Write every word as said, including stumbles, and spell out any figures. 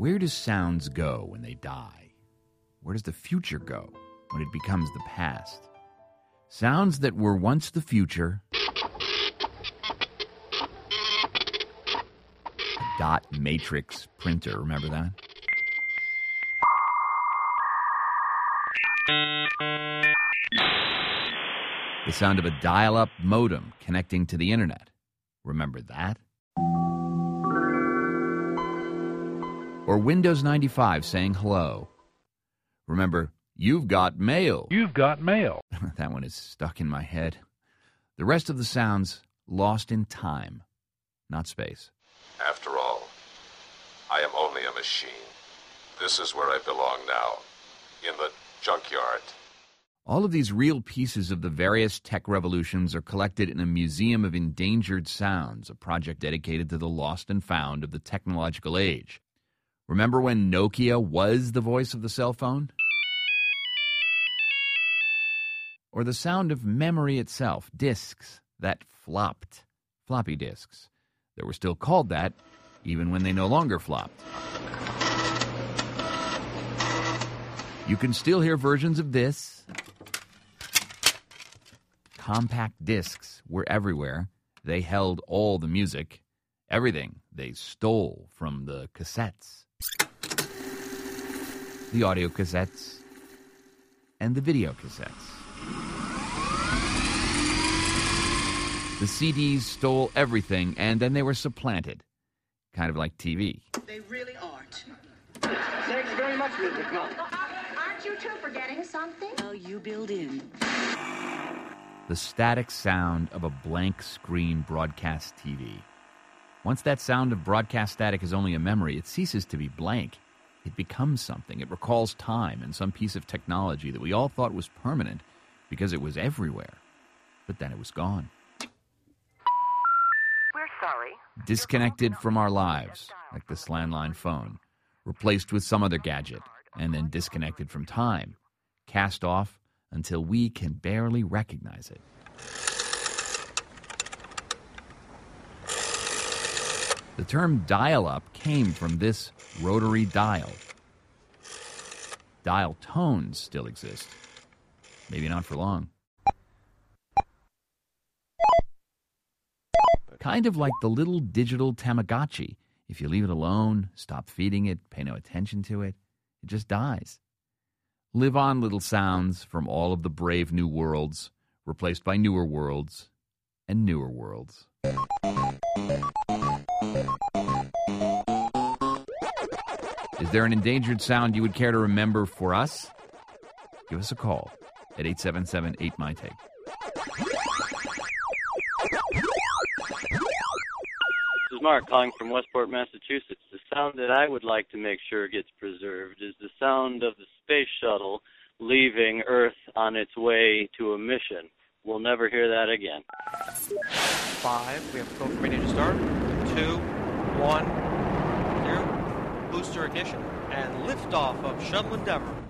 Where do sounds go when they die? Where does the future go when it becomes the past? Sounds that were once the future. A dot matrix printer, remember that? The sound of a dial-up modem connecting to the internet. Remember that? Or Windows ninety-five saying hello. Remember, you've got mail. You've got mail. That one is stuck in my head. The rest of the sounds lost in time, not space. After all, I am only a machine. This is where I belong now, in the junkyard. All of these real pieces of the various tech revolutions are collected in a Museum of Endangered Sounds, a project dedicated to the lost and found of the technological age. Remember when Nokia was the voice of the cell phone? Or the sound of memory itself, disks that flopped, floppy disks, that were still called that even when they no longer flopped. You can still hear versions of this. Compact discs were everywhere. They held all the music, everything they stole from the cassettes, the audio cassettes, and the video cassettes. The C Ds stole everything, and then they were supplanted, kind of like T V. They really aren't. Thanks very much, Mister Mom. Aren't you two forgetting something? Oh, you build in. The static sound of a blank screen broadcast T V. Once that sound of broadcast static is only a memory, it ceases to be blank. It becomes something. It recalls time and some piece of technology that we all thought was permanent because it was everywhere. But then it was gone. We're sorry. Disconnected from our lives, like this landline phone. Replaced with some other gadget, and then disconnected from time. Cast off until we can barely recognize it. The term dial-up came from this rotary dial. Dial tones still exist. Maybe not for long. Kind of like the little digital Tamagotchi. If you leave it alone, stop feeding it, pay no attention to it, it just dies. Live on, little sounds from all of the brave new worlds, replaced by newer worlds and newer worlds. Is there an endangered sound you would care to remember for us? Give us a call at eight seven seven eight M Y T A K E. This is Mark calling from Westport, Massachusetts. The sound that I would like to make sure gets preserved is the sound of the space shuttle leaving Earth on its way to a mission. We'll never hear that again. Five, we have to go from ready to start. Two, one, zero. Booster ignition and liftoff of Shuttle Endeavour.